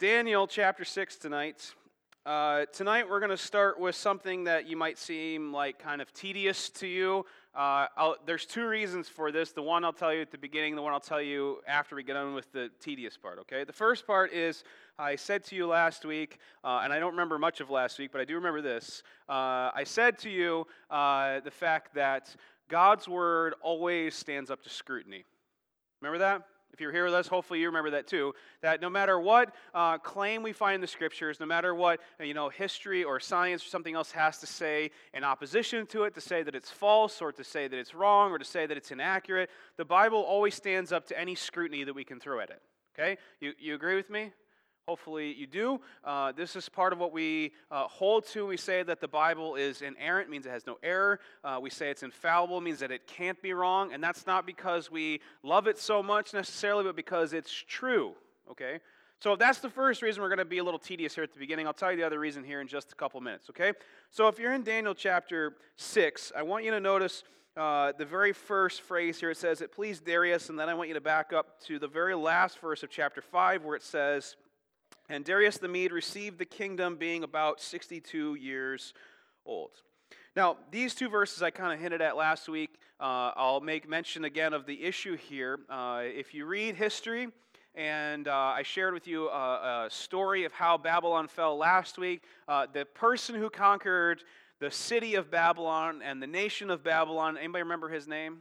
Daniel chapter 6 tonight. Tonight we're going to start with something that you might seem like kind of tedious to you. There's two reasons for this. The one I'll tell you at the beginning, the one I'll tell you after we get on with the tedious part, okay? The first part is, I said to you last week, and I don't remember much of last week, but I do remember this. I said to you the fact that God's Word always stands up to scrutiny. Remember that? If you're here with us, hopefully you remember that too, that no matter what claim we find in the Scriptures, no matter what history or science or something else has to say in opposition to it, to say that it's false or to say that it's wrong or to say that it's inaccurate, the Bible always stands up to any scrutiny that we can throw at it. Okay? You agree with me? Hopefully you do. This is part of what we hold to. We say that the Bible is inerrant, means it has no error. We say it's infallible, means that it can't be wrong. And that's not because we love it so much necessarily, but because it's true. Okay? So that's the first reason we're going to be a little tedious here at the beginning. I'll tell you the other reason here in just a couple minutes. Okay? So if you're in Daniel chapter 6, I want you to notice the very first phrase here. It says, "It pleased Darius," and then I want you to back up to the very last verse of chapter 5 where it says, "And Darius the Mede received the kingdom being about 62 years old." Now, these two verses I kind of hinted at last week. I'll make mention again of the issue here. If you read history, and I shared with you a story of how Babylon fell last week, the person who conquered the city of Babylon and the nation of Babylon, anybody remember his name?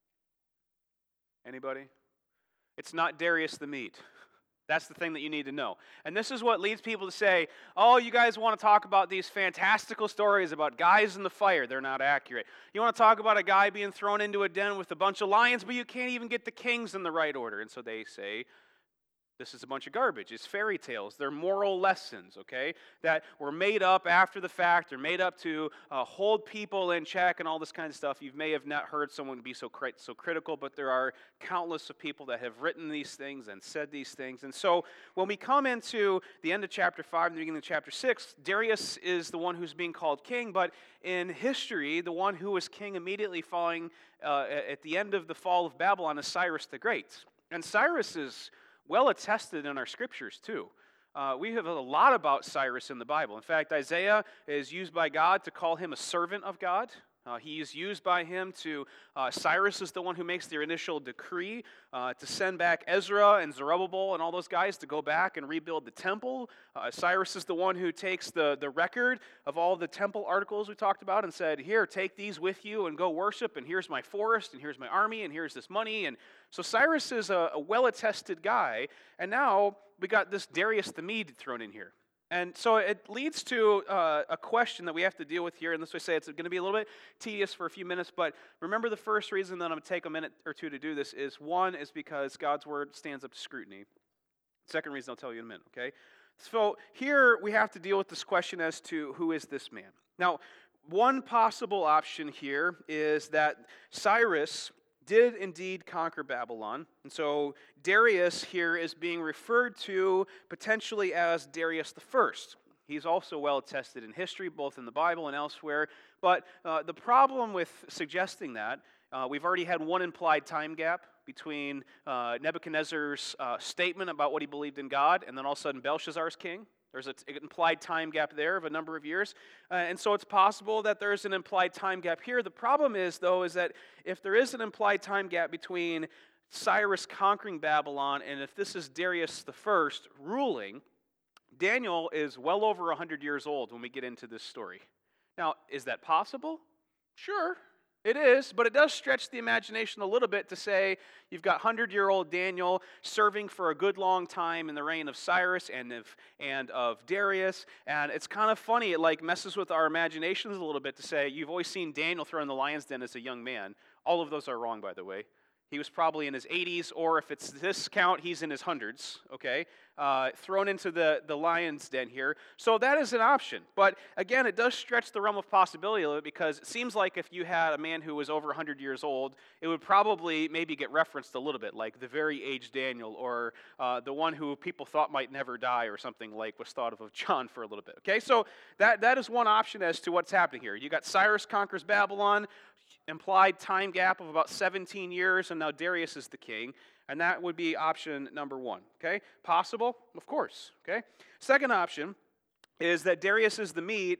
Anybody? It's not Darius the Mede. That's the thing that you need to know. And this is what leads people to say, oh, you guys want to talk about these fantastical stories about guys in the fire. They're not accurate. You want to talk about a guy being thrown into a den with a bunch of lions, but you can't even get the kings in the right order. And so they say, this is a bunch of garbage. It's fairy tales. They're moral lessons, okay, that were made up after the fact. They're made up to hold people in check and all this kind of stuff. You may have not heard someone be so critical, but there are countless of people that have written these things and said these things. And so when we come into the end of chapter 5 and the beginning of chapter 6, Darius is the one who's being called king, but in history, the one who was king immediately following at the end of the fall of Babylon is Cyrus the Great. And Cyrus is well attested in our scriptures too. We have a lot about Cyrus in the Bible. In fact, Isaiah is used by God to call him a servant of God. He is used by him to, Cyrus is the one who makes the initial decree to send back Ezra and Zerubbabel and all those guys to go back and rebuild the temple. Cyrus is the one who takes the record of all the temple articles we talked about and said, here, take these with you and go worship, and here's my forest, and here's my army, and here's this money. And so Cyrus is a well-attested guy, and now we got this Darius the Mede thrown in here. And so it leads to a question that we have to deal with here, and this way I say it's going to be a little bit tedious for a few minutes, but remember the first reason that I'm going to take a minute or two to do this is, one, is because God's Word stands up to scrutiny. Second reason I'll tell you in a minute, okay? So here we have to deal with this question as to who is this man. Now, one possible option here is that Cyrus did indeed conquer Babylon. And so Darius here is being referred to potentially as Darius the First. He's also well attested in history, both in the Bible and elsewhere. But the problem with suggesting that, we've already had one implied time gap between Nebuchadnezzar's statement about what he believed in God, and then all of a sudden Belshazzar's king. There's an implied time gap there of a number of years. And so it's possible that there's an implied time gap here. The problem is, though, is that if there is an implied time gap between Cyrus conquering Babylon and if this is Darius the First ruling, Daniel is well over 100 years old when we get into this story. Now, is that possible? Sure. It is, but it does stretch the imagination a little bit to say you've got 100-year-old Daniel serving for a good long time in the reign of Cyrus and of Darius, and it's kind of funny. It like messes with our imaginations a little bit to say you've always seen Daniel thrown in the lion's den as a young man. All of those are wrong, by the way. He was probably in his 80s, or if it's this count, he's in his hundreds, okay? Thrown into the lion's den here. So that is an option. But again, it does stretch the realm of possibility a little bit because it seems like if you had a man who was over 100 years old, it would probably maybe get referenced a little bit, like the very aged Daniel, or the one who people thought might never die or something like was thought of John for a little bit, okay? So that is one option as to what's happening here. You got Cyrus conquers Babylon, implied time gap of about 17 years, and now Darius is the king. And that would be option number one, okay? Possible? Of course, okay? Second option is that Darius the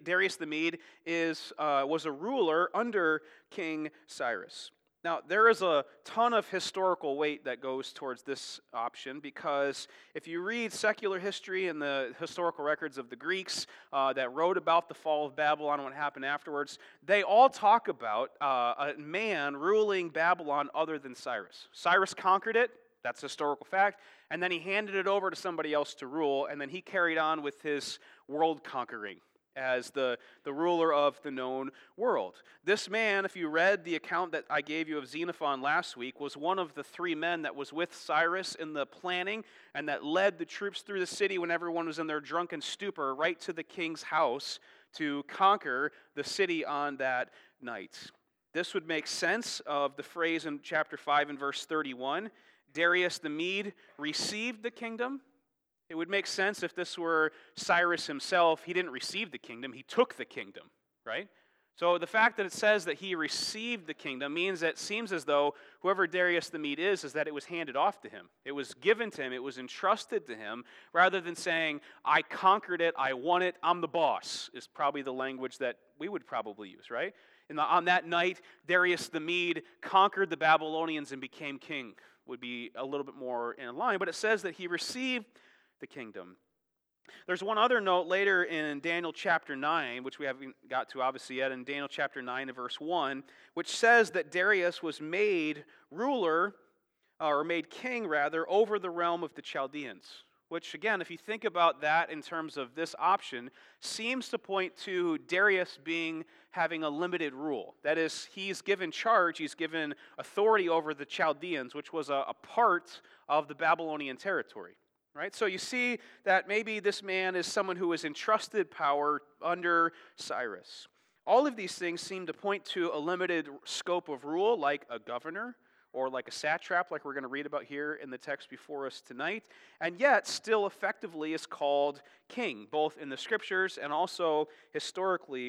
Mede was a ruler under King Cyrus. Now, there is a ton of historical weight that goes towards this option because if you read secular history and the historical records of the Greeks that wrote about the fall of Babylon and what happened afterwards, they all talk about a man ruling Babylon other than Cyrus. Cyrus conquered it. That's a historical fact. And then he handed it over to somebody else to rule, and then he carried on with his world conquering as the ruler of the known world. This man, if you read the account that I gave you of Xenophon last week, was one of the three men that was with Cyrus in the planning and that led the troops through the city when everyone was in their drunken stupor right to the king's house to conquer the city on that night. This would make sense of the phrase in chapter 5 and verse 31, Darius the Mede received the kingdom. It would make sense if this were Cyrus himself. He didn't receive the kingdom, he took the kingdom, right? So the fact that it says that he received the kingdom means that it seems as though whoever Darius the Mede is that it was handed off to him. It was given to him, it was entrusted to him, rather than saying, I conquered it, I won it, I'm the boss, is probably the language that we would probably use, right? On that night, Darius the Mede conquered the Babylonians and became king. Would be a little bit more in line, but it says that he received the kingdom. There's one other note later in Daniel chapter 9, which we haven't got to obviously yet, in Daniel chapter 9 and verse 1, which says that Darius was made ruler, or made king rather, over the realm of the Chaldeans. Which, again, if you think about that in terms of this option, seems to point to Darius having a limited rule. That is, he's given charge, he's given authority over the Chaldeans, which was a part of the Babylonian territory. Right? So you see that maybe this man is someone who is entrusted power under Cyrus. All of these things seem to point to a limited scope of rule, like a governor, or like a satrap, like we're going to read about here in the text before us tonight, and yet still effectively is called king, both in the scriptures and also historically.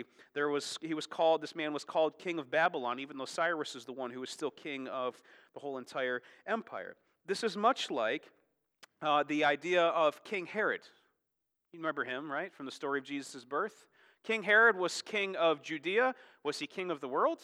This man was called king of Babylon, even though Cyrus is the one who is still king of the whole entire empire. This is much like the idea of King Herod. You remember him, right, from the story of Jesus' birth? King Herod was king of Judea. Was he king of the world?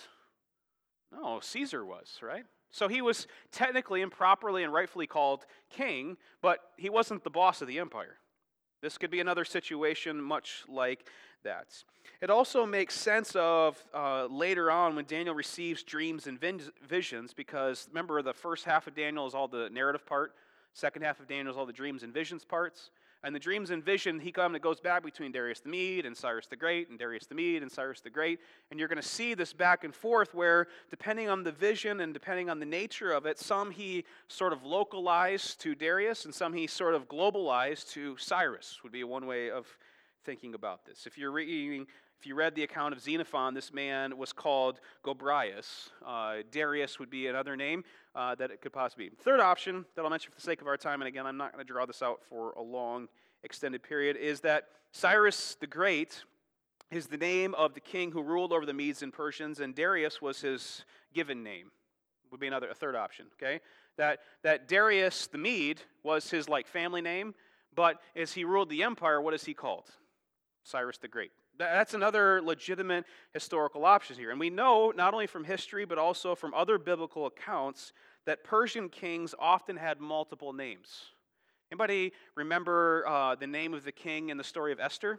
No, Caesar was, right? So he was technically and properly and rightfully called king, but he wasn't the boss of the empire. This could be another situation much like that. It also makes sense of later on when Daniel receives dreams and visions, because remember the first half of Daniel is all the narrative part, second half of Daniel is all the dreams and visions parts. And the dreams and vision, he goes back between Darius the Mede and Cyrus the Great, and Darius the Mede and Cyrus the Great. And you're going to see this back and forth where, depending on the vision and depending on the nature of it, some he sort of localized to Darius, and some he sort of globalized to Cyrus, would be one way of thinking about this. If you read the account of Xenophon, this man was called Gobryas. Darius would be another name that it could possibly be. Third option that I'll mention for the sake of our time, and again, I'm not going to draw this out for a long, extended period, is that Cyrus the Great is the name of the king who ruled over the Medes and Persians, and Darius was his given name. Would be a third option, okay? That Darius the Mede was his family name, but as he ruled the empire, what is he called? Cyrus the Great. That's another legitimate historical option here. And we know, not only from history, but also from other biblical accounts, that Persian kings often had multiple names. Anybody remember the name of the king in the story of Esther?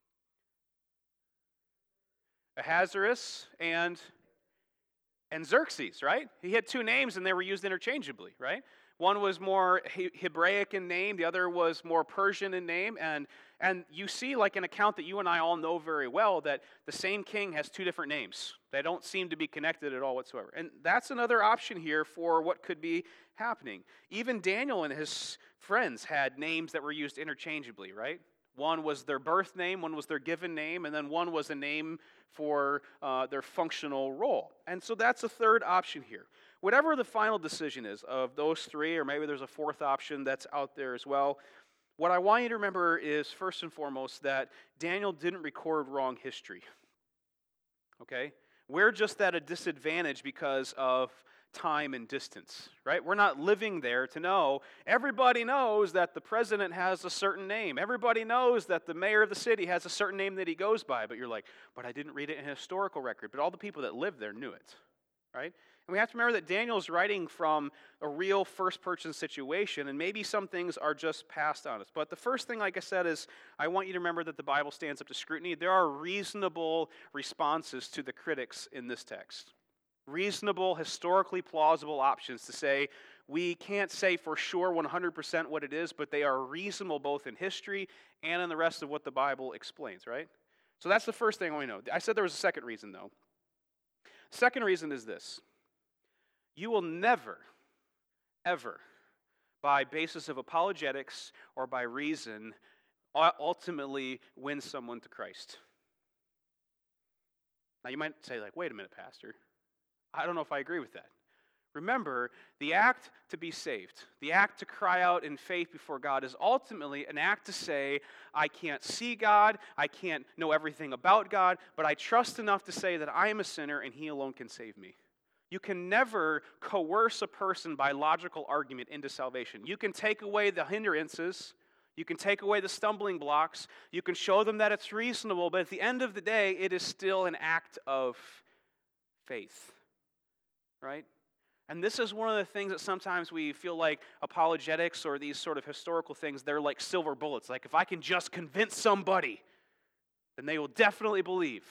Ahasuerus and Xerxes, right? He had two names and they were used interchangeably, right? One was more Hebraic in name, the other was more Persian in name, and you see an account that you and I all know very well that the same king has two different names. They don't seem to be connected at all whatsoever. And that's another option here for what could be happening. Even Daniel and his friends had names that were used interchangeably, right? One was their birth name, one was their given name, and then one was a name for their functional role. And so that's a third option here. Whatever the final decision is of those three, or maybe there's a fourth option that's out there as well, what I want you to remember is, first and foremost, that Daniel didn't record wrong history. Okay? We're just at a disadvantage because of time and distance, right? We're not living there to know. Everybody knows that the president has a certain name. Everybody knows that the mayor of the city has a certain name that he goes by. But you're like, but I didn't read it in a historical record. But all the people that lived there knew it, right? And we have to remember that Daniel's writing from a real first-person situation, and maybe some things are just passed on us. But the first thing, like I said, is I want you to remember that the Bible stands up to scrutiny. There are reasonable responses to the critics in this text. Reasonable, historically plausible options to say, we can't say for sure 100% what it is, but they are reasonable both in history and in the rest of what the Bible explains, right? So that's the first thing we know. I said there was a second reason, though. Second reason is this. You will never, ever, by basis of apologetics or by reason, ultimately win someone to Christ. Now you might say, like, wait a minute, Pastor. I don't know if I agree with that. Remember, the act to be saved, the act to cry out in faith before God is ultimately an act to say, I can't see God, I can't know everything about God, but I trust enough to say that I am a sinner and He alone can save me. You can never coerce a person by logical argument into salvation. You can take away the hindrances, you can take away the stumbling blocks, you can show them that it's reasonable, but at the end of the day, it is still an act of faith. Right? And this is one of the things that sometimes we feel like apologetics or these sort of historical things, they're like silver bullets. Like if I can just convince somebody, then they will definitely believe.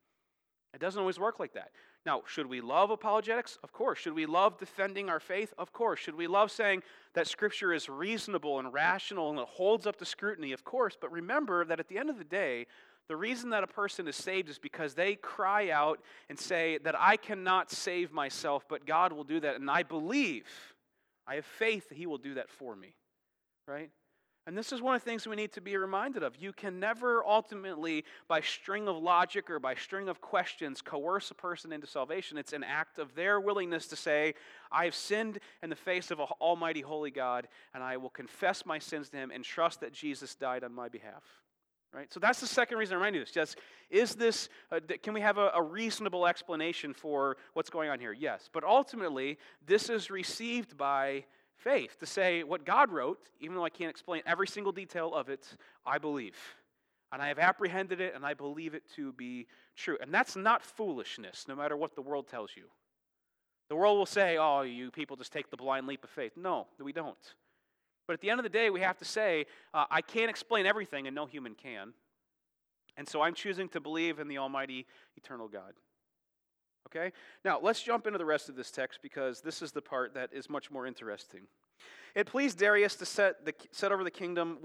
It doesn't always work like that. Now, should we love apologetics? Of course. Should we love defending our faith? Of course. Should we love saying that Scripture is reasonable and rational and it holds up to scrutiny? Of course. But remember that at the end of the day, the reason that a person is saved is because they cry out and say that I cannot save myself, but God will do that. And I believe, I have faith that He will do that for me, right? And this is one of the things we need to be reminded of. You can never ultimately, by string of logic or by string of questions, coerce a person into salvation. It's an act of their willingness to say, I have sinned in the face of an almighty holy God, and I will confess my sins to Him and trust that Jesus died on my behalf. Right? So that's the second reason I remind you this. Just, is this, can we have a reasonable explanation for what's going on here? Yes. But ultimately, this is received by faith. To say what God wrote, even though I can't explain every single detail of it, I believe. And I have apprehended it, and I believe it to be true. And that's not foolishness, no matter what the world tells you. The world will say, oh, you people just take the blind leap of faith. No, we don't. But at the end of the day, we have to say, I can't explain everything, and no human can. And so I'm choosing to believe in the almighty, eternal God. Okay? Now, let's jump into the rest of this text, because this is the part that is much more interesting. It pleased Darius to set over the kingdom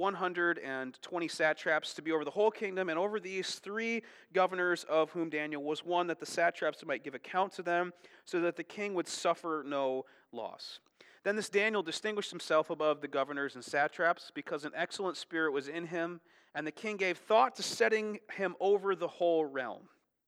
120 satraps to be over the whole kingdom, and over these 3 governors, of whom Daniel was one, that the satraps might give account to them, so that the king would suffer no loss. Then this Daniel distinguished himself above the governors and satraps, because an excellent spirit was in him, and the king gave thought to setting him over the whole realm.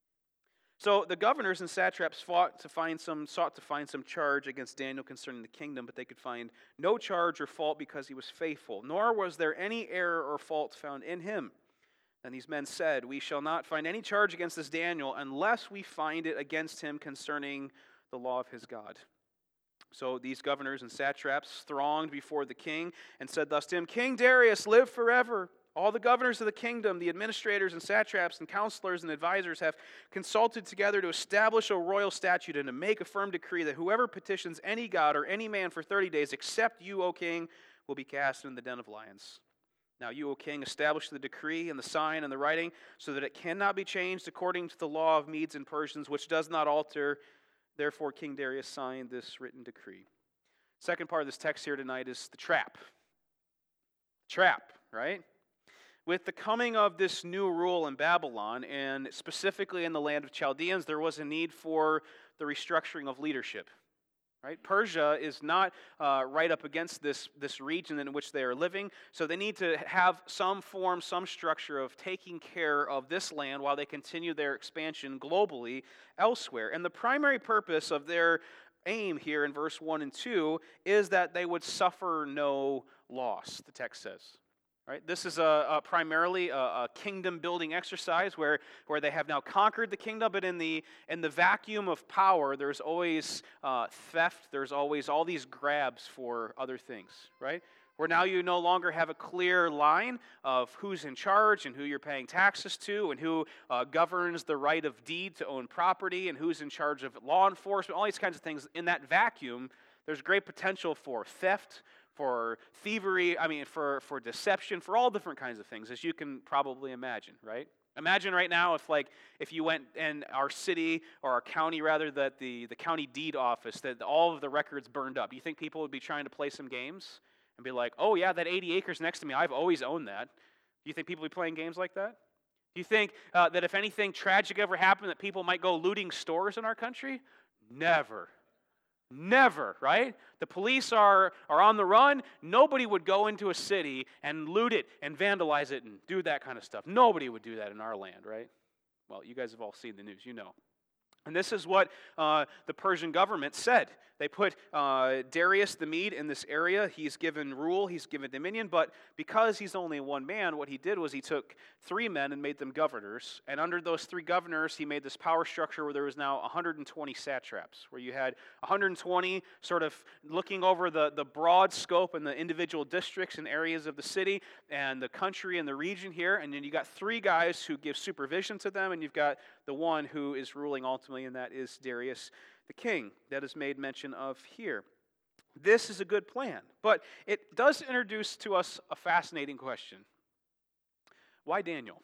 So the governors and satraps sought to find some charge against Daniel concerning the kingdom, but they could find no charge or fault, because he was faithful, nor was there any error or fault found in him. And these men said, we shall not find any charge against this Daniel unless we find it against him concerning the law of his God. So these governors and satraps thronged before the king and said thus to him, King Darius, live forever. All the governors of the kingdom, the administrators and satraps and counselors and advisors have consulted together to establish a royal statute and to make a firm decree that whoever petitions any god or any man for 30 days, except you, O king, will be cast in the den of lions. Now you, O king, establish the decree and the sign and the writing so that it cannot be changed according to the law of Medes and Persians, which does not alter. Therefore, King Darius signed this written decree. Second part of this text here tonight is the trap. Trap, right? With the coming of this new rule in Babylon, and specifically in the land of Chaldeans, there was a need for the restructuring of leadership. Right? Persia is not right up against this region in which they are living, so they need to have some form, some structure of taking care of this land while they continue their expansion globally elsewhere. And the primary purpose of their aim here in verse 1 and 2 is that they would suffer no loss, the text says. Right? This is primarily a kingdom-building exercise where they have now conquered the kingdom, but in the vacuum of power, there's always theft. There's always all these grabs for other things, right? Where now you no longer have a clear line of who's in charge and who you're paying taxes to and who governs the right of deed to own property and who's in charge of law enforcement, all these kinds of things. In that vacuum, there's great potential for theft, for thievery, for deception, for all different kinds of things, as you can probably imagine, right? Imagine right now if you went in our city, or our county rather, that the county deed office, that all of the records burned up. You think people would be trying to play some games and be like, oh yeah, that 80 acres next to me, I've always owned that. Do you think people would be playing games like that? Do you think that if anything tragic ever happened, that people might go looting stores in our country? Never. Never, right? The police are on the run. Nobody would go into a city and loot it and vandalize it and do that kind of stuff. Nobody would do that in our land, right? Well, you guys have all seen the news, you know. And this is what the Persian government said. They put Darius the Mede in this area. He's given rule, he's given dominion, but because he's only one man, what he did was he took 3 men and made them governors. And under those 3 governors, he made this power structure where there was now 120 satraps, where you had 120 sort of looking over the broad scope and the individual districts and areas of the city and the country and the region here. And then you got 3 guys who give supervision to them, and you've got the one who is ruling ultimately, and that is Darius the king that is made mention of here. This is a good plan, but it does introduce to us a fascinating question. Why Daniel?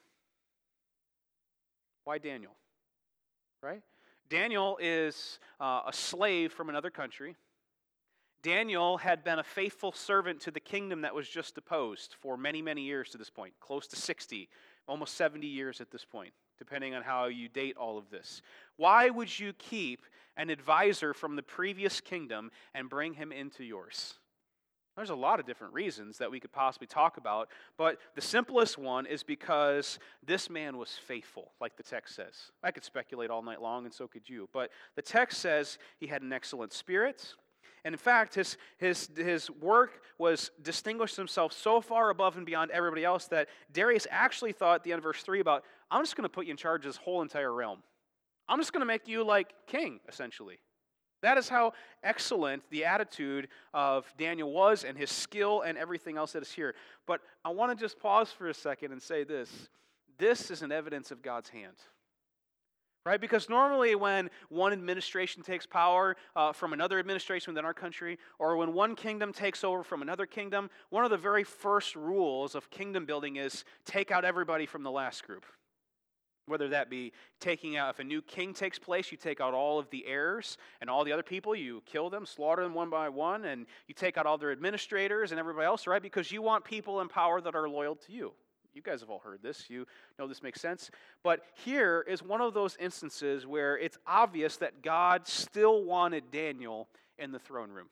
Why Daniel? Right? Daniel is a slave from another country. Daniel had been a faithful servant to the kingdom that was just deposed for many, many years to this point, close to 60, almost 70 years at this point, depending on how you date all of this. Why would you keep an advisor from the previous kingdom and bring him into yours? There's a lot of different reasons that we could possibly talk about, but the simplest one is because this man was faithful, like the text says. I could speculate all night long, and so could you, but the text says he had an excellent spirit. And in fact, his work was distinguished himself so far above and beyond everybody else that Darius actually thought at the end of verse 3 about, I'm just going to put you in charge of this whole entire realm. I'm just going to make you like king, essentially. That is how excellent the attitude of Daniel was and his skill and everything else that is here. But I want to just pause for a second and say this. This is an evidence of God's hand. Right? Because normally when one administration takes power from another administration within our country, or when one kingdom takes over from another kingdom, one of the very first rules of kingdom building is take out everybody from the last group. Whether that be taking out, if a new king takes place, you take out all of the heirs and all the other people, you kill them, slaughter them one by one, and you take out all their administrators and everybody else, right? Because you want people in power that are loyal to you. You guys have all heard this. You know this makes sense. But here is one of those instances where it's obvious that God still wanted Daniel in the throne room.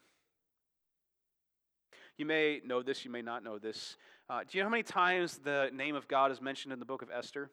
You may know this, you may not know this. Do you know how many times the name of God is mentioned in the book of Esther?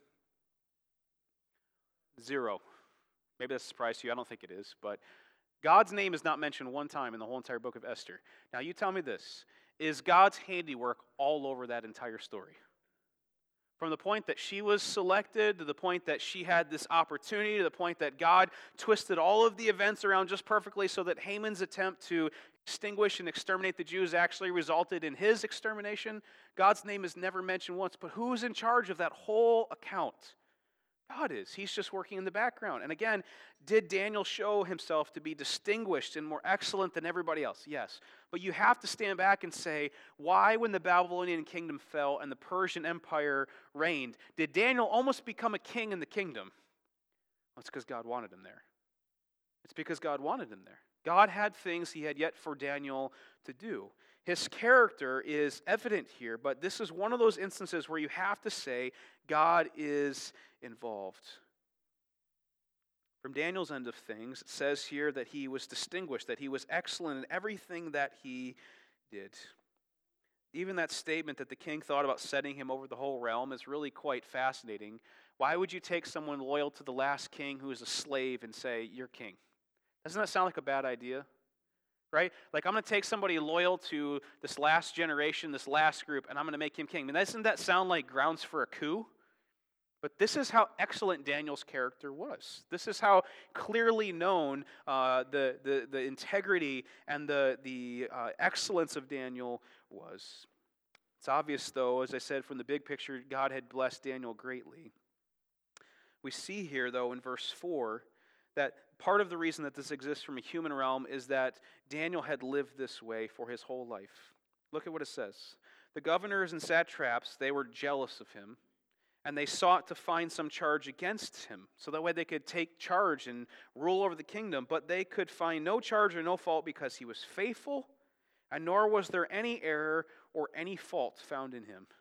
0. Maybe that's a surprise to you. I don't think it is. But God's name is not mentioned one time in the whole entire book of Esther. Now you tell me this. Is God's handiwork all over that entire story? From the point that she was selected, to the point that she had this opportunity, to the point that God twisted all of the events around just perfectly so that Haman's attempt to extinguish and exterminate the Jews actually resulted in his extermination. God's name is never mentioned once, but who's in charge of that whole account? God is. He's just working in the background. And again, did Daniel show himself to be distinguished and more excellent than everybody else? Yes. But you have to stand back and say, why, when the Babylonian kingdom fell and the Persian Empire reigned, did Daniel almost become a king in the kingdom? Well, it's because God wanted him there. It's because God wanted him there. God had things he had yet for Daniel to do. His character is evident here, but this is one of those instances where you have to say God is involved. From Daniel's end of things, it says here that he was distinguished, that he was excellent in everything that he did. Even that statement that the king thought about setting him over the whole realm is really quite fascinating. Why would you take someone loyal to the last king who is a slave and say, you're king? Doesn't that sound like a bad idea? right? Like, I'm going to take somebody loyal to this last generation, this last group, and I'm going to make him king. I mean, doesn't that sound like grounds for a coup? But this is how excellent Daniel's character was. This is how clearly known the integrity and the excellence of Daniel was. It's obvious, though, as I said, from the big picture, God had blessed Daniel greatly. We see here, though, in verse 4, that part of the reason that this exists from a human realm is that Daniel had lived this way for his whole life. Look at what it says. The governors and satraps, they were jealous of him, and they sought to find some charge against him, so that way they could take charge and rule over the kingdom. But they could find no charge or no fault because he was faithful, and nor was there any error or any fault found in him.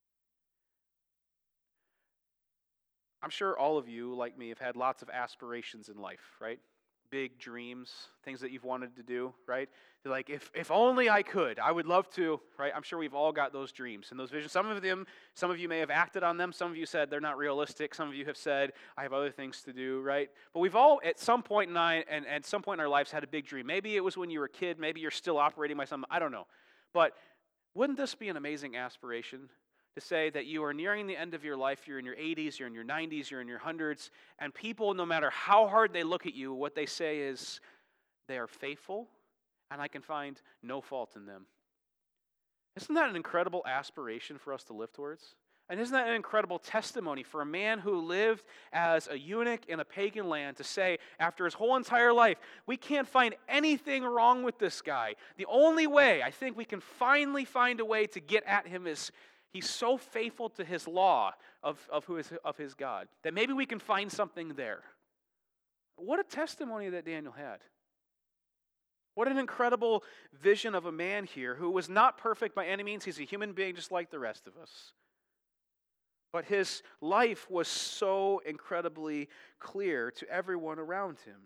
I'm sure all of you, like me, have had lots of aspirations in life, right? Big dreams, things that you've wanted to do, right? You're like, if only I could, I would love to, right? I'm sure we've all got those dreams and those visions. Some of you may have acted on them. Some of you said they're not realistic. Some of you have said, I have other things to do, right? But we've all, at some point in our lives, had a big dream. Maybe it was when you were a kid. Maybe you're still operating by something. I don't know. But wouldn't this be an amazing aspiration? To say that you are nearing the end of your life, you're in your 80s, you're in your 90s, you're in your 100s, and people, no matter how hard they look at you, what they say is, they are faithful, and I can find no fault in them. Isn't that an incredible aspiration for us to live towards? And isn't that an incredible testimony for a man who lived as a eunuch in a pagan land to say, after his whole entire life, we can't find anything wrong with this guy. The only way I think we can finally find a way to get at him is he's so faithful to his law of his God that maybe we can find something there. What a testimony that Daniel had. What an incredible vision of a man here who was not perfect by any means. He's a human being just like the rest of us. But his life was so incredibly clear to everyone around him.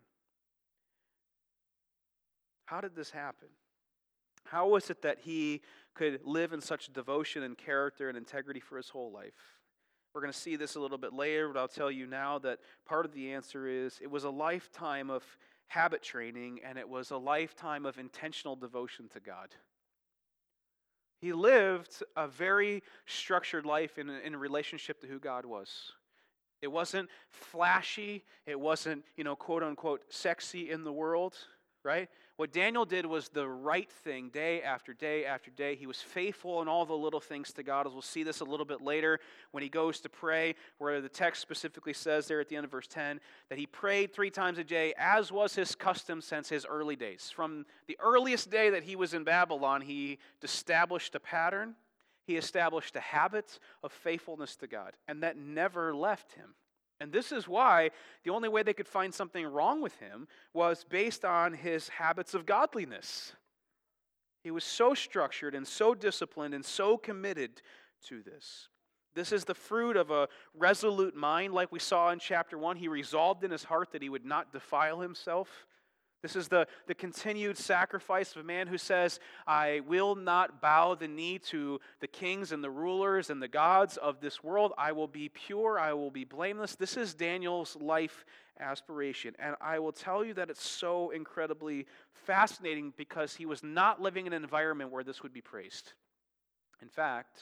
How did this happen? How was it that he could live in such devotion and character and integrity for his whole life? We're going to see this a little bit later, but I'll tell you now that part of the answer is it was a lifetime of habit training, and it was a lifetime of intentional devotion to God. He lived a very structured life in relationship to who God was. It wasn't flashy. It wasn't, quote unquote, sexy in the world, right? What Daniel did was the right thing day after day after day. He was faithful in all the little things to God, as we'll see this a little bit later when he goes to pray, where the text specifically says there at the end of verse 10 that he prayed 3 times a day, as was his custom since his early days. From the earliest day that he was in Babylon, he established a pattern. He established a habit of faithfulness to God, and that never left him. And this is why the only way they could find something wrong with him was based on his habits of godliness. He was so structured and so disciplined and so committed to this. This is the fruit of a resolute mind, like we saw in chapter 1. He resolved in his heart that he would not defile himself. This is the continued sacrifice of a man who says, I will not bow the knee to the kings and the rulers and the gods of this world. I will be pure. I will be blameless. This is Daniel's life aspiration. And I will tell you that it's so incredibly fascinating because he was not living in an environment where this would be praised. In fact,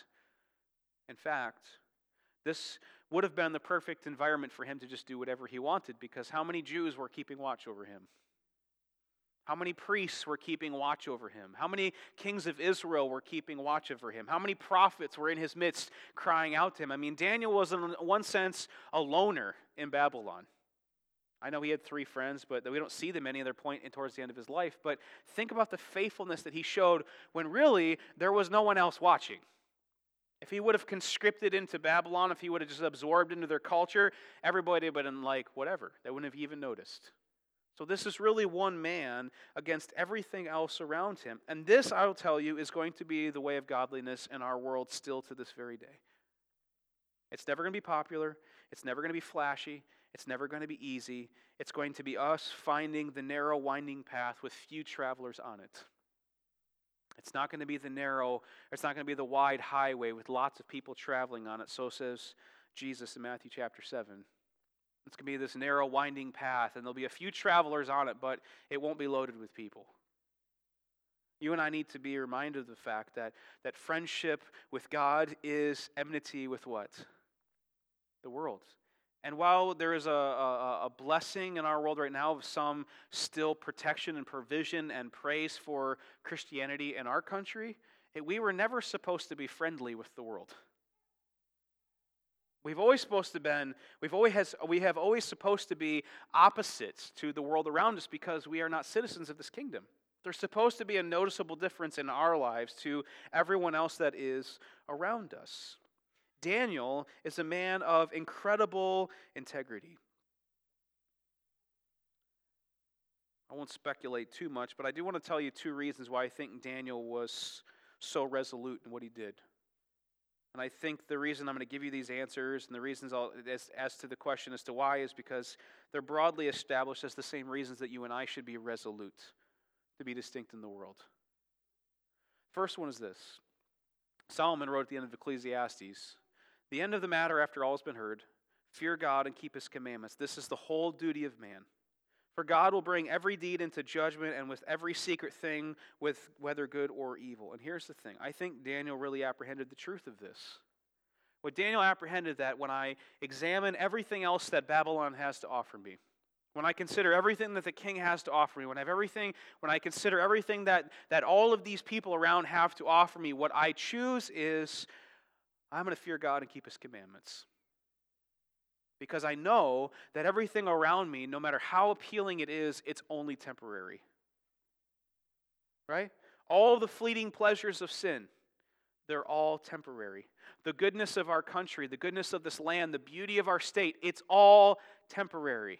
this would have been the perfect environment for him to just do whatever he wanted, because how many Jews were keeping watch over him? How many priests were keeping watch over him? How many kings of Israel were keeping watch over him? How many prophets were in his midst crying out to him? I mean, Daniel was in one sense a loner in Babylon. I know he had 3 friends, but we don't see them any other point towards the end of his life. But think about the faithfulness that he showed when really there was no one else watching. If he would have conscripted into Babylon, if he would have just absorbed into their culture, everybody would have been like, whatever. They wouldn't have even noticed. So this is really one man against everything else around him. And this, I will tell you, is going to be the way of godliness in our world still to this very day. It's never going to be popular. It's never going to be flashy. It's never going to be easy. It's going to be us finding the narrow, winding path with few travelers on it. It's not going to be it's not going to be the wide highway with lots of people traveling on it. So says Jesus in Matthew chapter 7. It's going to be this narrow, winding path, and there'll be a few travelers on it, but it won't be loaded with people. You and I need to be reminded of the fact that friendship with God is enmity with what? The world. And while there is a blessing in our world right now of some still protection and provision and praise for Christianity in our country, we were never supposed to be friendly with the world. We have always supposed to be opposites to the world around us because we are not citizens of this kingdom. There's supposed to be a noticeable difference in our lives to everyone else that is around us. Daniel is a man of incredible integrity. I won't speculate too much, but I do want to tell you two reasons why I think Daniel was so resolute in what he did. And I think the reason I'm going to give you these answers and the reasons as to the question as to why is because they're broadly established as the same reasons that you and I should be resolute to be distinct in the world. First one is this. Solomon wrote at the end of Ecclesiastes, "The end of the matter after all has been heard, fear God and keep his commandments. This is the whole duty of man. For God will bring every deed into judgment and with every secret thing, with whether good or evil." And here's the thing. I think Daniel really apprehended the truth of this. What Daniel apprehended that when I examine everything else that Babylon has to offer me, when I consider everything that the king has to offer me, when I consider everything that all of these people around have to offer me, what I choose is I'm going to fear God and keep his commandments. Because I know that everything around me, no matter how appealing it is, it's only temporary. Right? All the fleeting pleasures of sin, they're all temporary. The goodness of our country, the goodness of this land, the beauty of our state, it's all temporary.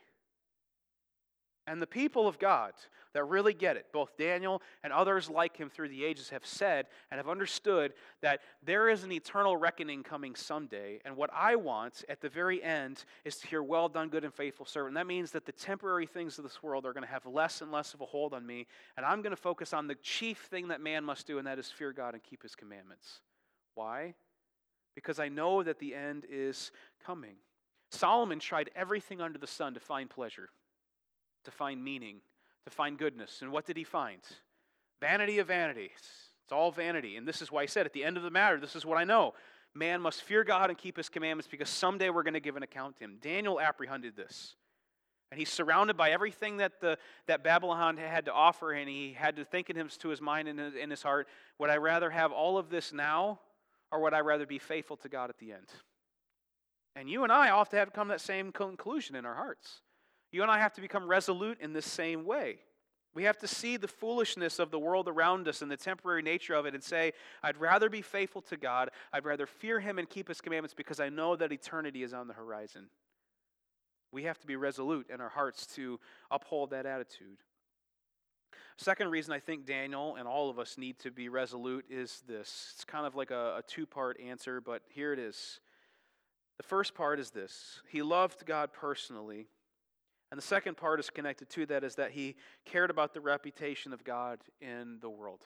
And the people of God that really get it, both Daniel and others like him through the ages have said and have understood that there is an eternal reckoning coming someday. And what I want at the very end is to hear, "Well done, good and faithful servant." And that means that the temporary things of this world are going to have less and less of a hold on me. And I'm going to focus on the chief thing that man must do, and that is fear God and keep his commandments. Why? Because I know that the end is coming. Solomon tried everything under the sun to find pleasure, to find meaning, to find goodness. And what did he find? Vanity of vanities. It's all vanity. And this is why he said, at the end of the matter, this is what I know. Man must fear God and keep his commandments because someday we're going to give an account to him. Daniel apprehended this. And he's surrounded by everything that Babylon had to offer, and he had to think to his mind and in his heart, would I rather have all of this now, or would I rather be faithful to God at the end? And you and I ought to have come to that same conclusion in our hearts. You and I have to become resolute in this same way. We have to see the foolishness of the world around us and the temporary nature of it and say, I'd rather be faithful to God. I'd rather fear him and keep his commandments because I know that eternity is on the horizon. We have to be resolute in our hearts to uphold that attitude. Second reason I think Daniel and all of us need to be resolute is this. It's kind of like a two-part answer, but here it is. The first part is this. He loved God personally. And the second part is connected to that, is that he cared about the reputation of God in the world.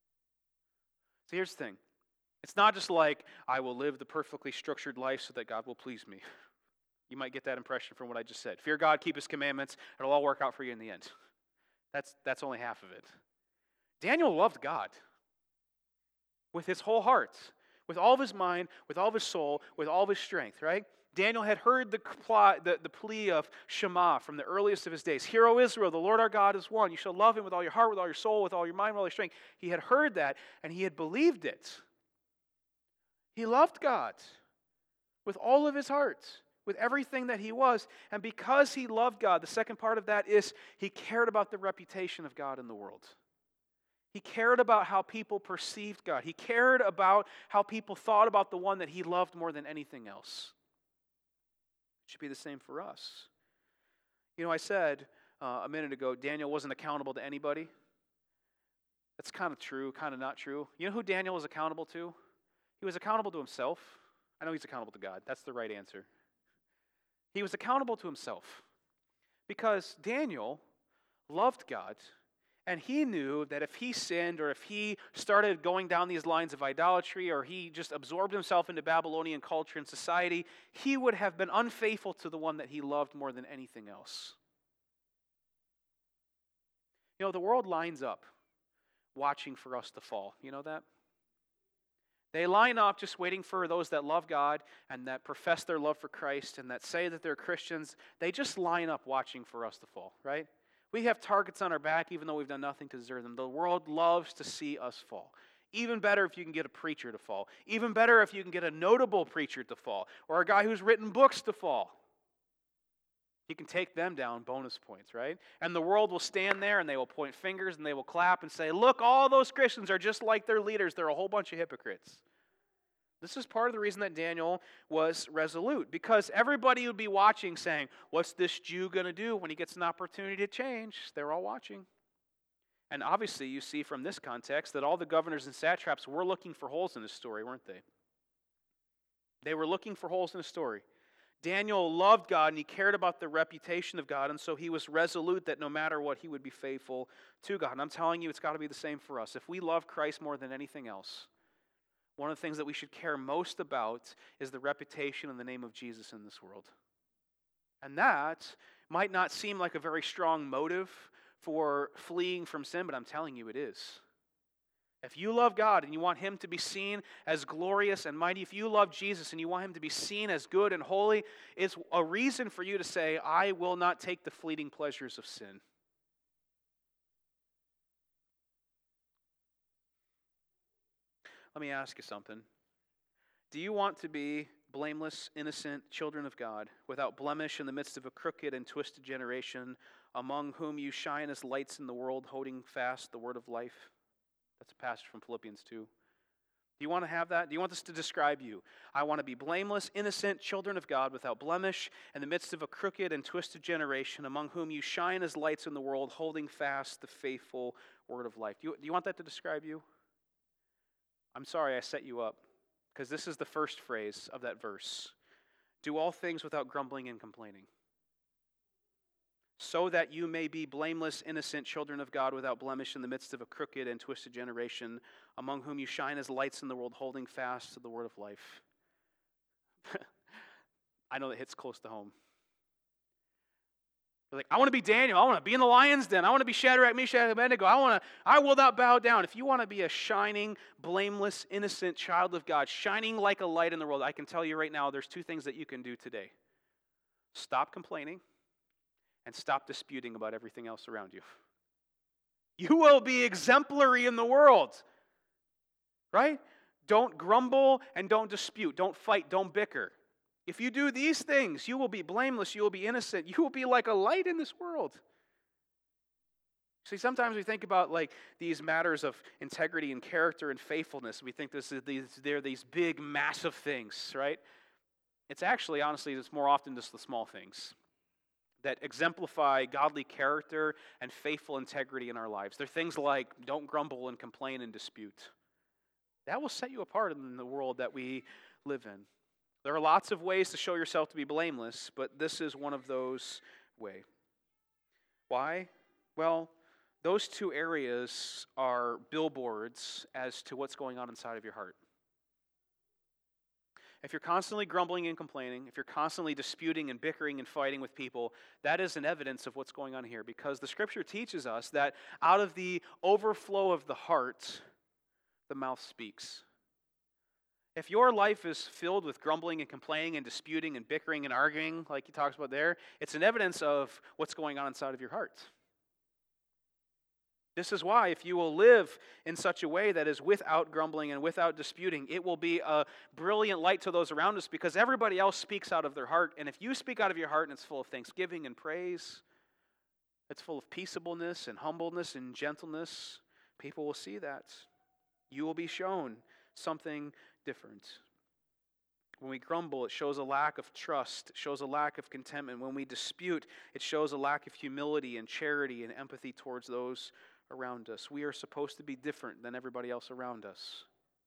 So here's the thing. It's not just like, I will live the perfectly structured life so that God will please me. You might get that impression from what I just said. Fear God, keep his commandments, it'll all work out for you in the end. That's only half of it. Daniel loved God with his whole heart, with all of his mind, with all of his soul, with all of his strength, right? Daniel had heard the plea of Shema from the earliest of his days. Hear, O Israel, the Lord our God is one. You shall love him with all your heart, with all your soul, with all your mind, with all your strength. He had heard that, and he had believed it. He loved God with all of his heart, with everything that he was. And because he loved God, the second part of that is he cared about the reputation of God in the world. He cared about how people perceived God. He cared about how people thought about the one that he loved more than anything else. It should be the same for us. You know, I said a minute ago, Daniel wasn't accountable to anybody. That's kind of true, kind of not true. You know who Daniel was accountable to? He was accountable to himself. I know he's accountable to God. That's the right answer. He was accountable to himself because Daniel loved God, and he knew that if he sinned or if he started going down these lines of idolatry or he just absorbed himself into Babylonian culture and society, he would have been unfaithful to the one that he loved more than anything else. You know, the world lines up watching for us to fall. You know that? They line up just waiting for those that love God and that profess their love for Christ and that say that they're Christians. They just line up watching for us to fall, right? We have targets on our back even though we've done nothing to deserve them. The world loves to see us fall. Even better if you can get a preacher to fall. Even better if you can get a notable preacher to fall or a guy who's written books to fall. You can take them down, bonus points, right? And the world will stand there and they will point fingers and they will clap and say, look, all those Christians are just like their leaders. They're a whole bunch of hypocrites. This is part of the reason that Daniel was resolute, because everybody would be watching saying, what's this Jew going to do when he gets an opportunity to change? They're all watching. And obviously you see from this context that all the governors and satraps were looking for holes in this story, weren't they? They were looking for holes in the story. Daniel loved God and he cared about the reputation of God, and so he was resolute that no matter what, he would be faithful to God. And I'm telling you, it's got to be the same for us. If we love Christ more than anything else, one of the things that we should care most about is the reputation and the name of Jesus in this world. And that might not seem like a very strong motive for fleeing from sin, but I'm telling you it is. If you love God and you want Him to be seen as glorious and mighty, if you love Jesus and you want Him to be seen as good and holy, it's a reason for you to say, I will not take the fleeting pleasures of sin. Let me ask you something. Do you want to be blameless, innocent children of God, without blemish in the midst of a crooked and twisted generation, among whom you shine as lights in the world, holding fast the word of life? That's a passage from Philippians 2. Do you want to have that? Do you want this to describe you? I want to be blameless, innocent children of God, without blemish, in the midst of a crooked and twisted generation, among whom you shine as lights in the world, holding fast the faithful word of life. Do you want that to describe you? I'm sorry I set you up, because this is the first phrase of that verse. Do all things without grumbling and complaining, so that you may be blameless, innocent children of God, without blemish in the midst of a crooked and twisted generation, among whom you shine as lights in the world, holding fast to the word of life. I know that hits close to home. You're like, I want to be Daniel. I want to be in the lion's den. I want to be Shadrach, Meshach, and Abednego. I will not bow down. If you want to be a shining, blameless, innocent child of God, shining like a light in the world, I can tell you right now, there's two things that you can do today. Stop complaining and stop disputing about everything else around you. You will be exemplary in the world, right? Don't grumble and don't dispute. Don't fight, don't bicker. If you do these things, you will be blameless, you will be innocent, you will be like a light in this world. See, sometimes we think about like these matters of integrity and character and faithfulness. We think they're these big, massive things, right? It's actually, honestly, it's more often just the small things that exemplify godly character and faithful integrity in our lives. They're things like don't grumble and complain and dispute. That will set you apart in the world that we live in. There are lots of ways to show yourself to be blameless, but this is one of those ways. Why? Well, those two areas are billboards as to what's going on inside of your heart. If you're constantly grumbling and complaining, if you're constantly disputing and bickering and fighting with people, that is an evidence of what's going on here, because the Scripture teaches us that out of the overflow of the heart, the mouth speaks. If your life is filled with grumbling and complaining and disputing and bickering and arguing, like he talks about there, it's an evidence of what's going on inside of your heart. This is why if you will live in such a way that is without grumbling and without disputing, it will be a brilliant light to those around us, because everybody else speaks out of their heart. And if you speak out of your heart and it's full of thanksgiving and praise, it's full of peaceableness and humbleness and gentleness, people will see that. You will be shown something different. When we grumble, it shows a lack of trust, it shows a lack of contentment. When we dispute, it shows a lack of humility and charity and empathy towards those around us. We are supposed to be different than everybody else around us.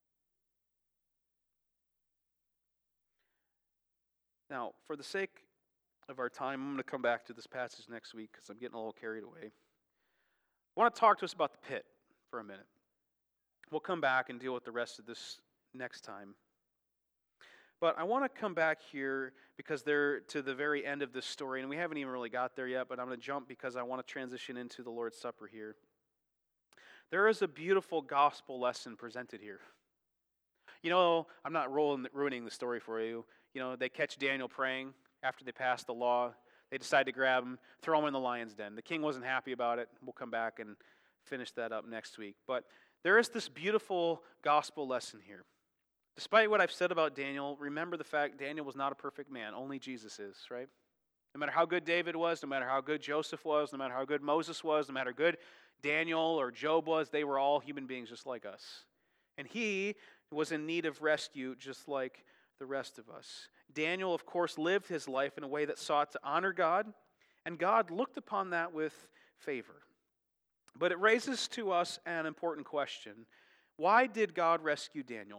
Now, for the sake of our time, I'm going to come back to this passage next week because I'm getting a little carried away. I want to talk to us about the pit for a minute. We'll come back and deal with the rest of this next time. But I want to come back here because they're to the very end of this story, and we haven't even really got there yet, but I'm going to jump because I want to transition into the Lord's Supper here. There is a beautiful gospel lesson presented here. You know, I'm not ruining the story for you. You know, they catch Daniel praying after they pass the law. They decide to grab him, throw him in the lion's den. The king wasn't happy about it. We'll come back and finish that up next week. But there is this beautiful gospel lesson here. Despite what I've said about Daniel, remember the fact Daniel was not a perfect man. Only Jesus is, right? No matter how good David was, no matter how good Joseph was, no matter how good Moses was, no matter how good Daniel or Job was, they were all human beings just like us. And he was in need of rescue just like the rest of us. Daniel, of course, lived his life in a way that sought to honor God, and God looked upon that with favor. But it raises to us an important question. Why did God rescue Daniel?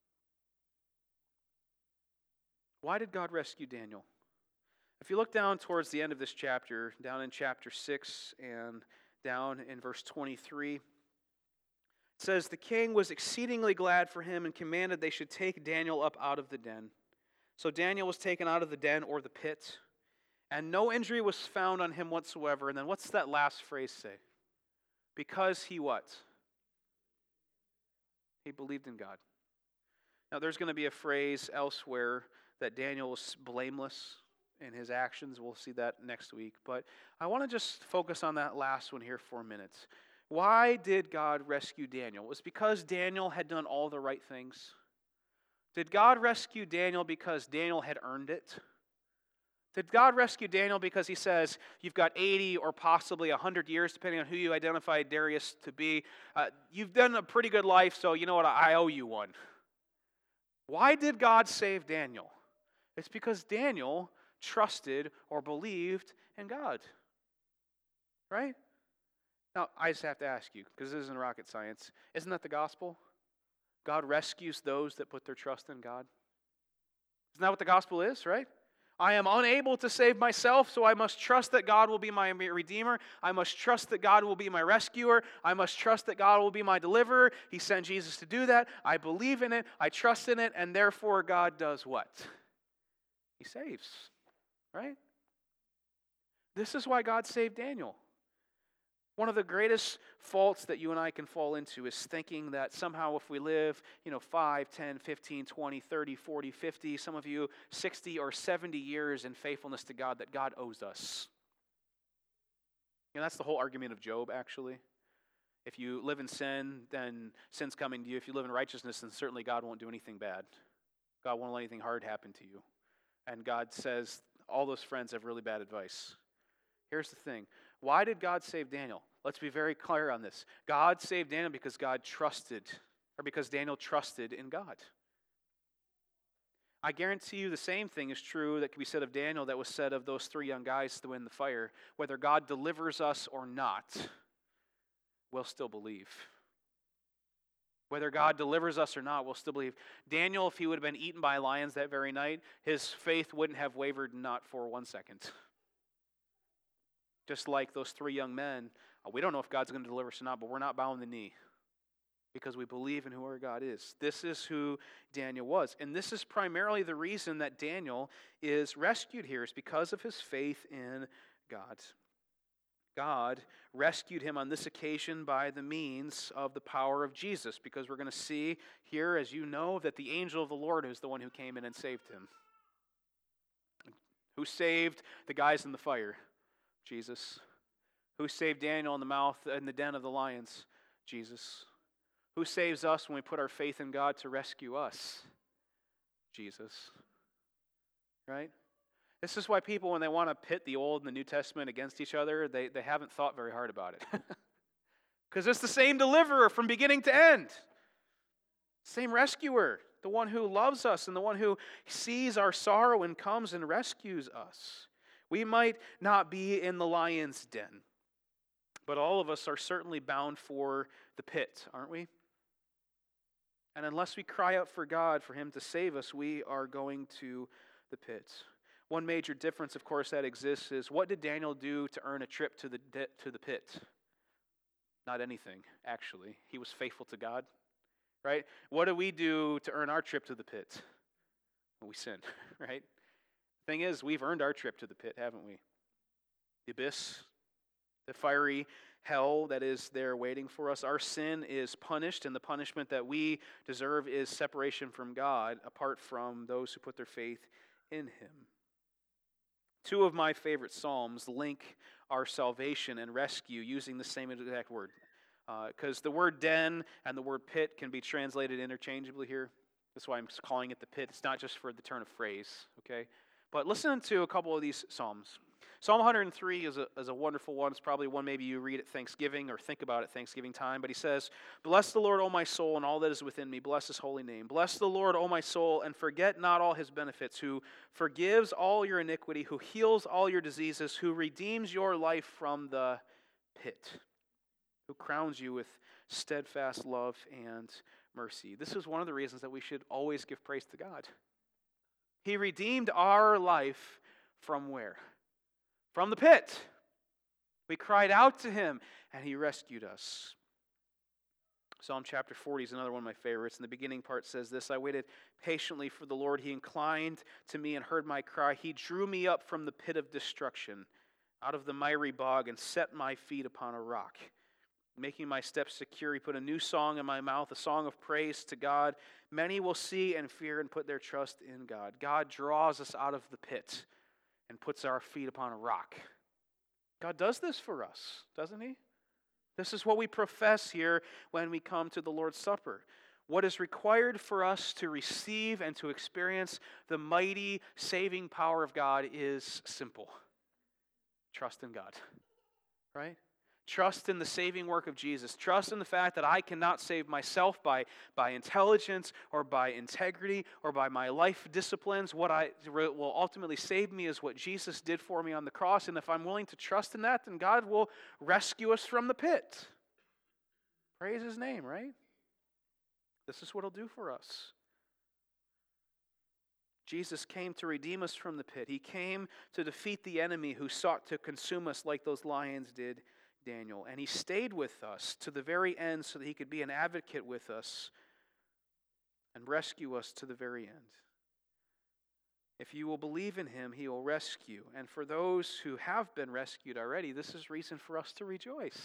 Why did God rescue Daniel? If you look down towards the end of this chapter, down in chapter 6 and down in verse 23, it says, "The king was exceedingly glad for him and commanded they should take Daniel up out of the den. So Daniel was taken out of the den or the pit, and no injury was found on him whatsoever." And then what's that last phrase say? Because he what? He believed in God. Now there's going to be a phrase elsewhere that Daniel was blameless in his actions. We'll see that next week. But I want to just focus on that last one here for a minute. Why did God rescue Daniel? It was because Daniel had done all the right things. Did God rescue Daniel because Daniel had earned it? Did God rescue Daniel because he says, you've got 80 or possibly 100 years, depending on who you identify Darius to be. You've done a pretty good life, so you know what, I owe you one. Why did God save Daniel? It's because Daniel trusted or believed in God. Right? Now, I just have to ask you, because this isn't rocket science, isn't that the gospel? God rescues those that put their trust in God. Isn't that what the gospel is, right? I am unable to save myself, so I must trust that God will be my redeemer. I must trust that God will be my rescuer. I must trust that God will be my deliverer. He sent Jesus to do that. I believe in it. I trust in it. And therefore, God does what? He saves, right? This is why God saved Daniel. One of the greatest faults that you and I can fall into is thinking that somehow if we live, 5, 10, 15, 20, 30, 40, 50, some of you 60 or 70 years in faithfulness to God, that God owes us. That's the whole argument of Job, actually. If you live in sin, then sin's coming to you. If you live in righteousness, then certainly God won't do anything bad. God won't let anything hard happen to you. And God says, all those friends have really bad advice. Here's the thing. Why did God save Daniel? Let's be very clear on this. God saved Daniel because because Daniel trusted in God. I guarantee you the same thing is true that can be said of Daniel that was said of those 3 young guys that went in the fire. Whether God delivers us or not, we'll still believe. Whether God delivers us or not, we'll still believe. Daniel, if he would have been eaten by lions that very night, his faith wouldn't have wavered not for 1 second. Just like those 3 young men, we don't know if God's going to deliver us or not, but we're not bowing the knee because we believe in who our God is. This is who Daniel was. And this is primarily the reason that Daniel is rescued here, is because of his faith in God. God rescued him on this occasion by the means of the power of Jesus, because we're going to see here, as you know, that the angel of the Lord is the one who came in and saved him. Who saved the guys in the fire? Jesus. Who saved Daniel in the den of the lions? Jesus. Who saves us when we put our faith in God to rescue us? Jesus. Right? This is why people, when they want to pit the Old and the New Testament against each other, they haven't thought very hard about it. Because it's the same deliverer from beginning to end. Same rescuer. The one who loves us and the one who sees our sorrow and comes and rescues us. We might not be in the lion's den, but all of us are certainly bound for the pit, aren't we? And unless we cry out for God, for Him to save us, we are going to the pit. One major difference, of course, that exists is, what did Daniel do to earn a trip to the pit? Not anything, actually. He was faithful to God, right? What do we do to earn our trip to the pit? Well, we sin, right? Thing is, we've earned our trip to the pit, haven't we? The abyss, The fiery hell that is there waiting for us. Our sin is punished, and the punishment that we deserve is separation from God apart from those who put their faith in Him. Two of my favorite Psalms link our salvation and rescue using the same exact word. Because the word den and the word pit can be translated interchangeably here. That's why I'm calling it the pit. It's not just for the turn of phrase, okay? But listen to a couple of these Psalms. Psalm 103 is a wonderful one. It's probably one maybe you read at Thanksgiving or think about at Thanksgiving time. But he says, "Bless the Lord, O my soul, and all that is within me. Bless His holy name. Bless the Lord, O my soul, and forget not all His benefits, who forgives all your iniquity, who heals all your diseases, who redeems your life from the pit, who crowns you with steadfast love and mercy." This is one of the reasons that we should always give praise to God. He redeemed our life from where? From the pit. We cried out to Him, and He rescued us. Psalm chapter 40 is another one of my favorites. And the beginning part says this: "I waited patiently for the Lord. He inclined to me and heard my cry. He drew me up from the pit of destruction, out of the miry bog, and set my feet upon a rock. Making my steps secure, He put a new song in my mouth, a song of praise to God. Many will see and fear and put their trust in God." God draws us out of the pit and puts our feet upon a rock. God does this for us, doesn't He? This is what we profess here when we come to the Lord's Supper. What is required for us to receive and to experience the mighty saving power of God is simple. Trust in God, right? Trust in the saving work of Jesus. Trust in the fact that I cannot save myself by intelligence or by integrity or by my life disciplines. What will ultimately save me is what Jesus did for me on the cross. And if I'm willing to trust in that, then God will rescue us from the pit. Praise His name, right? This is what He'll do for us. Jesus came to redeem us from the pit. He came to defeat the enemy who sought to consume us like those lions did Daniel. And He stayed with us to the very end so that He could be an advocate with us and rescue us to the very end. If you will believe in Him, He will rescue. And for those who have been rescued already, this is reason for us to rejoice.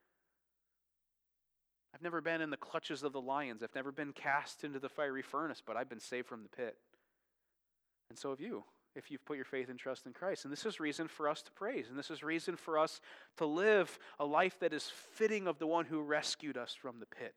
I've never been in the clutches of the lions. I've never been cast into the fiery furnace, but I've been saved from the pit. And so have you, if you've put your faith and trust in Christ. And this is reason for us to praise. And this is reason for us to live a life that is fitting of the one who rescued us from the pit.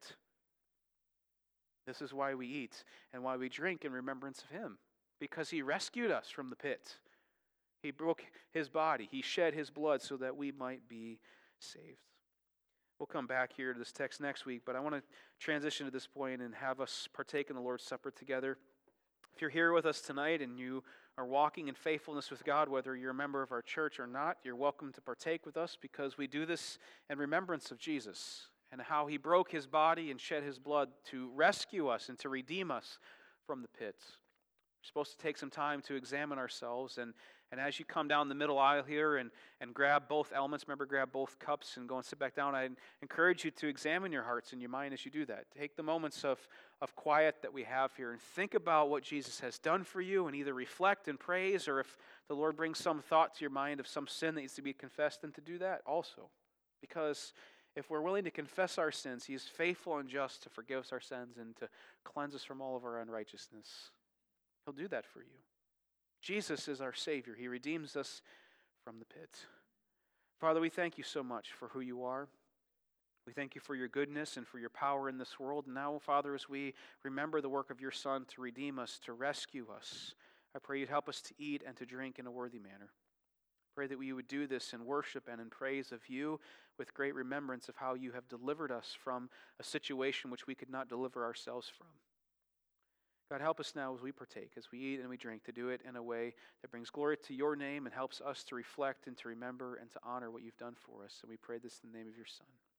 This is why we eat and why we drink in remembrance of Him. Because He rescued us from the pit. He broke His body. He shed His blood so that we might be saved. We'll come back here to this text next week, but I want to transition to this point and have us partake in the Lord's Supper together. If you're here with us tonight and you are walking in faithfulness with God, whether you're a member of our church or not, you're welcome to partake with us because we do this in remembrance of Jesus and how He broke His body and shed His blood to rescue us and to redeem us from the pit. We're supposed to take some time to examine ourselves, and as you come down the middle aisle here and grab both elements, remember, grab both cups and go and sit back down, I encourage you to examine your hearts and your mind as you do that. Take the moments of quiet that we have here and think about what Jesus has done for you and either reflect and praise, or if the Lord brings some thought to your mind of some sin that needs to be confessed, then to do that also. Because if we're willing to confess our sins, He is faithful and just to forgive us our sins and to cleanse us from all of our unrighteousness. He'll do that for you. Jesus is our Savior. He redeems us from the pit. Father, we thank You so much for who You are. We thank You for Your goodness and for Your power in this world. And now, Father, as we remember the work of Your Son to redeem us, to rescue us, I pray You'd help us to eat and to drink in a worthy manner. Pray that we would do this in worship and in praise of You with great remembrance of how You have delivered us from a situation which we could not deliver ourselves from. God, help us now as we partake, as we eat and we drink, to do it in a way that brings glory to Your name and helps us to reflect and to remember and to honor what You've done for us. And we pray this in the name of Your Son.